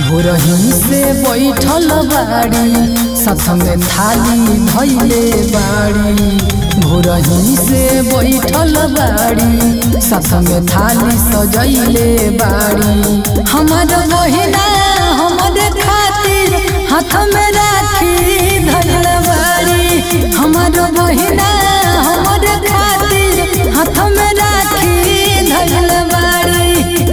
भोरही से बैठल बाड़ी साथ में थाली धैले बाड़ी। भोरही से बैठल बाड़ी साथ में थाली सजैले बाड़ी। हमार बहिना हमारे खातिर हाथ में राखी धैल बाड़ी। हमार बहिना हमारे खातिर हाथ में राखी धैल बाड़ी।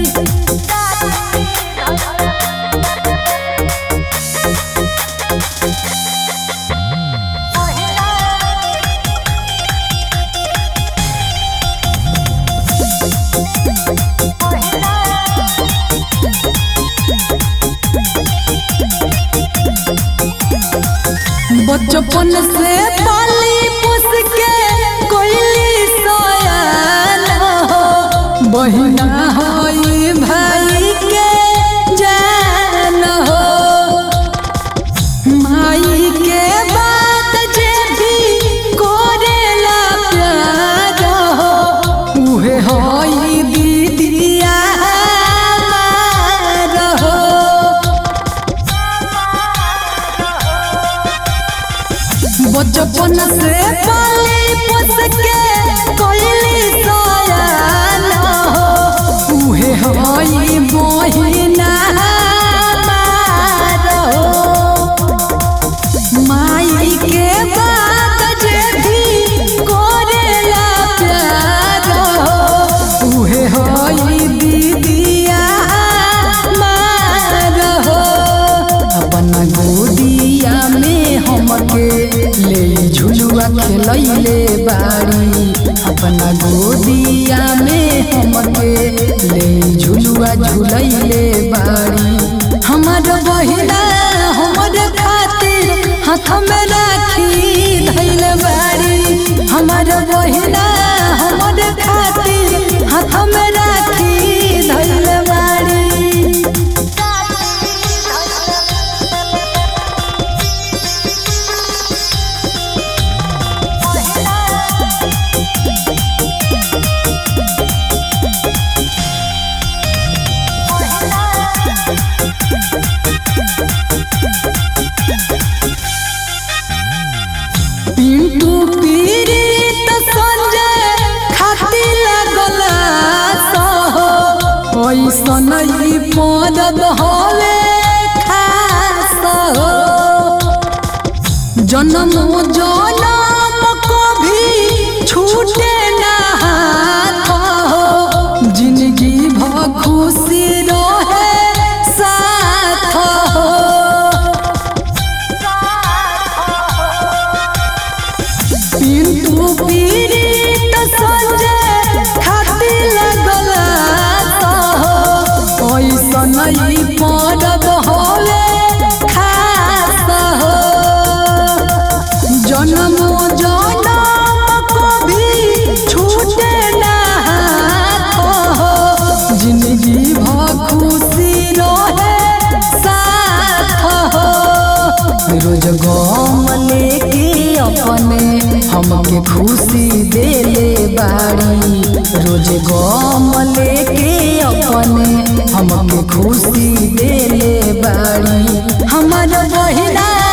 बचपन से पाली पोस के कोइली सयान हो। बहिना होई भाई के जान हो। माई के बात जे भी करेला प्यार हो। उहे होई दीदिया हमार हो। बचपन से पाली पोस के कोइली सयान हो। उहे होई बहिना हमार हो। माई के बात जे भी करेला प्यार हो। उहे होई दीदिया हमार हो। अपना गोदिया में हमके ले झुलुआ खेलैले बाड़ी। अपना गोदिया में हमके ले झुलुआ झुलैले बाड़ी। हमार बहिना हमारे खातिर हाथ में राखी धैल बाड़ी। हमार बहिना हमारे खातिर हाथ में राखी धैल बाड़ी। पिंटू पीड़ित संजय खाती लगल सहो। ऐसन ही पड़ब हवे खास हो। जन्म जन्म को भी छूटे ना हाथ हो। जिंदगी भर खुशी रहे साथ हो। पिंटू पीड़ित संजय खाती लगल सहो। ऐसन ही पड़ब हवे खास हो। जन्म जन्म को भी छूटे ना हाथ हो। जिंदगी भर खुशी रहे साथ हो। रोज गम लेके अपने हमके खुशी देले बाड़ी। रोज गम लेके अपने हमके खुशी देले बाड़ी। हमार बहिना